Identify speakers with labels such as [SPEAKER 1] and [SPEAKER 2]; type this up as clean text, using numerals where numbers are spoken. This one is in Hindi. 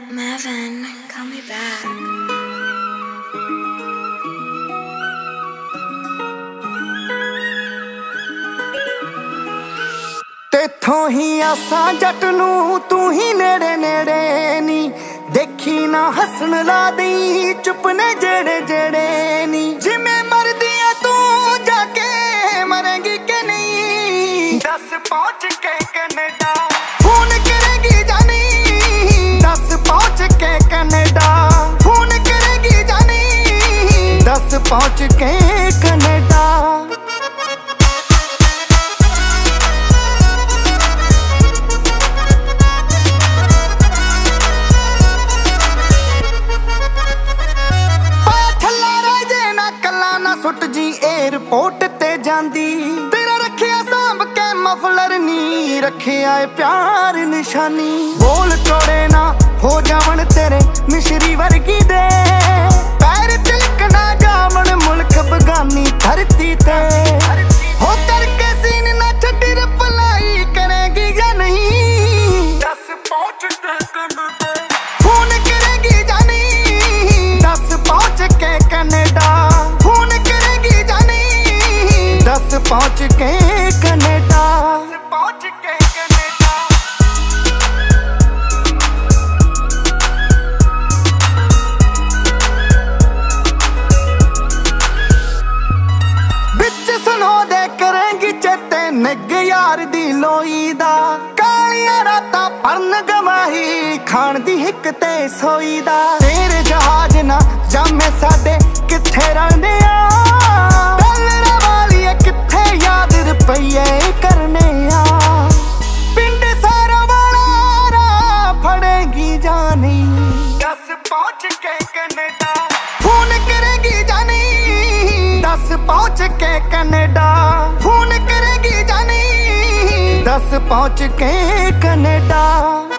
[SPEAKER 1] Marvin, call me back.
[SPEAKER 2] तेथों ही आसा जट नू तू ही नेड़े नेड़े नी देखी ना हसन ला दी चुप ने जेड़े जेड़े नी जिमें मरदी है तू जाके मरेंगी के नहीं दस पहुंच के कनाडा फोन करेगी जानी दस पहुंच के कनाडा फोन करेगी जानी दस पहुंच के कनाडा सुट जी एयरपोर्ट ते जांदी तेरा रखिया सांभ के मफलर नी रखिया प्यार निशानी बोल चोड़े ना हो जावन तेरे मिश्री वर्गी दे पैर तिलक ना जावन मुल्क बगानी धरती ते हो करके सीन ना छड्डी रिप्लाई करेगी या नहीं दस पहुंच के कनाडा फोन करेगी जानी दस पहुंच के कनाडा दस पहुंच के कनाडा पहुंच के कनाडा बिच सुनो दे करेंगी चेते निग यार दी लोई दा कालियां रातां परन गवाही खान दी हिक ते सोई दा तेरे जहाज ना जामे साडे किथे रहिंदे आ रुपये करने पिंड सारा वाला फड़ेगी जानी दस पहुंच के कनाडा फोन करेगी जानी दस पहुंच के कनाडा फोन करेगी जानी दस पहुंच के कनाडा।